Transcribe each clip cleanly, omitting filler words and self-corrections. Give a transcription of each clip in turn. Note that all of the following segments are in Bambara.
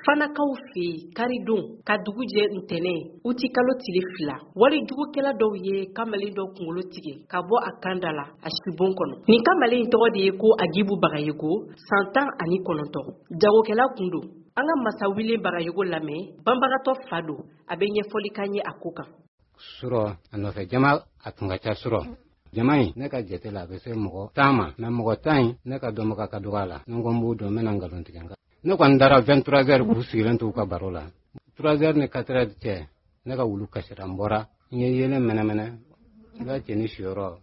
Fanakaw fe karidon ka dugujɛ ntɛnɛ uti kalo tile fila wali jugukɛla dɔw ye kamalen dɔ kunkolo tigɛ ka bɔ a kanda la a sibon kɔnɔ nin kamalen tɔgɔ de ye ko Agibu Bagayoko san 19 jagokɛla kundo an ka masa wile Bagayoko lamɛn banbagatɔ fa do a bɛ ɲɛfɔli kan ye a ko kan suro a nɔfɛ jama a tun ka ca suro jama in ne ka jate la a bɛ se mɔgɔ 10 ma mais mɔgɔ 10 in ne ka dɔnbaga ka dɔgɔ a la ni ko n b'o dɔn n bɛna nkalon tigɛ ne kɔni dara 23 heures k'u sigilen to u ka baro la 3 heures ni 4 heures cɛ ne ka wulu kasira n bɔra n ye yelen mɛnɛmɛnɛ n ka cɛni siyɔrɔ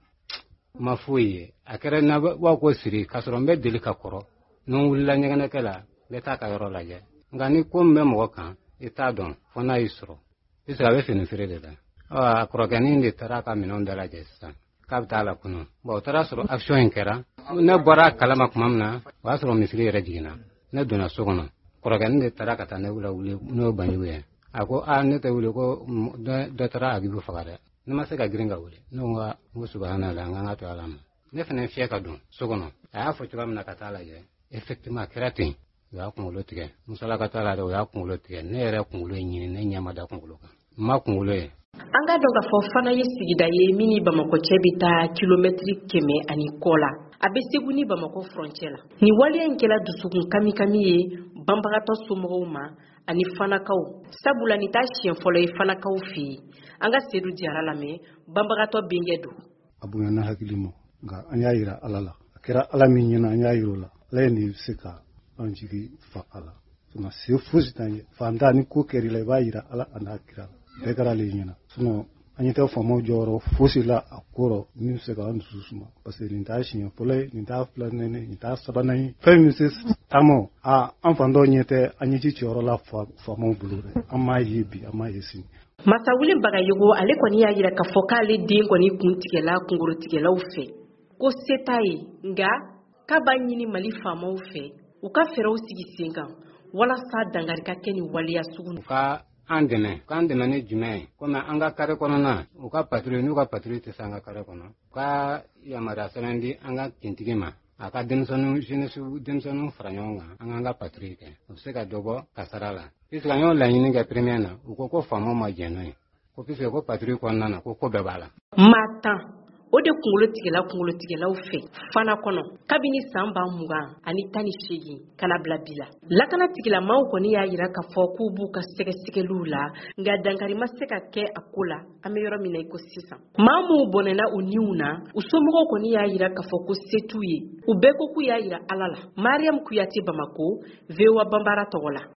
ma foyi ye a kɛra na b'a ko siri k'a sɔrɔ n bɛ deli ka kɔrɔ ni n wulila ɲɛgɛnɛkɛ la n bɛ taa ka yɔrɔ lajɛ nka ni ko min bɛ mɔgɔ kan i t'a dɔn fo n'a y'i sɔrɔ puisque a bɛ fini feere de la a kɔrɔkɛnin de taara a ka minɛnw da lajɛ sisan k'a bɛ taa la kunun bon o taara sɔrɔ action in kɛra ne bɔra kalama tuma min na o y'a sɔrɔ misiri yɛrɛ jiginna ne donna so kɔnɔ kɔrɔkɛnin de taara ka taa ne wuli n'o banjugu ye a ko ne tɛ wuli ko dɔ taara Agibu faga dɛ ne ma se ka girin ka wuli ne ko subhanallah n ka to ala ma ne fana fiyɛ ka don so kɔnɔ a y'a fɔ cogoya min na ka taa lajɛ effectivement a kɛra ten o y'a kunkolo tigɛ musala ka taa la dɛ o y'a kunkolo tigɛ ne yɛrɛ kunkolo ye ɲini ne ɲɛ ma da kunkolo kan n ma kunkolo ye an ka dɔn k'a fɔ fana ye sigida ye min ni Bamakɔ cɛ bɛ taa kilomɛtiri 100 ani kɔ la a bɛ Segu ni Bamakɔ frontière la ni waliya in kɛla dusukun kami ye banbagatɔ somɔgɔw ma ani fanakaw sabula ni t'a siɲɛ fɔlɔ ye fanakaw fɛ yen an ka Sedu Jara lamɛn banbagatɔ bɛnkɛ do a bonyana hakili ma nka an y'a yira Ala la a kɛra Ala min ɲɛna an y'a yira o la Ala ye nin se ka an jigi fa a la sinon se fosi t'an ye fantan ni ko kɛr'i la i b'a yira Ala a n'a kira bɛɛ kɛra ale ɲɛna sinon an ɲɛ tɛ faamaw jɔyɔrɔ fosi la a kɔrɔ min bɛ se k'an dusu suma parce que nin t'a siɲɛ fɔlɔ ye nin t'a filanan ye nin t'a sabanan ye fɛn min se taamaw an fan dɔw ɲɛ tɛ an ɲɛji cɛyɔrɔ la faamaw bolo dɛ an m'a ye bi an m'a ye sini masa wili Bagayoko ale kɔni y'a yira k'a fɔ k'ale den kɔni kun tigɛla kunkolotigɛlaw fɛ ko se t'a ye nka k'a b'a ɲini Mali faamaw fɛ u ka fɛɛrɛw sigi sen kan walasa dangari ka kɛ ni waliya sugu an dɛmɛ ni jumɛn ye komi an ka kare kɔnɔna u ka patrouille n'u ka patrouille tɛ se an ka kare kɔnɔ u ka yamaruya sɛbɛn di an ka kintigi ma a ka denmisɛnninw fara ɲɔgɔn kan an k'an ka patrouille kɛ u bɛ se ka dɔ bɔ kasara la puisque an y'o laɲini kɛ premier na u ko faamaw ma jɛn n'o ye ko puisque ko patrouille kɔnɔna na ko bɛɛ b'a la maa 10 o de kunkolotigɛlaw fɛ fana kɔnɔ kabini san 2018 kana bila bi la lakana tigilamaaw kɔni y'a yira k'a fɔ k'u b'u ka sɛgɛsɛgɛliw la nka dankari ma se ka kɛ a ko la an bɛ yɔrɔ min na i ko sisan maa minnu bɔnɛna u niw na u somɔgɔw kɔni y'a yira k'a fɔ ko se t'u ye u bɛɛ ko k'u y'a yira Ala la Mariam Kuyate Bamako VOA Bambara tɔgɔ la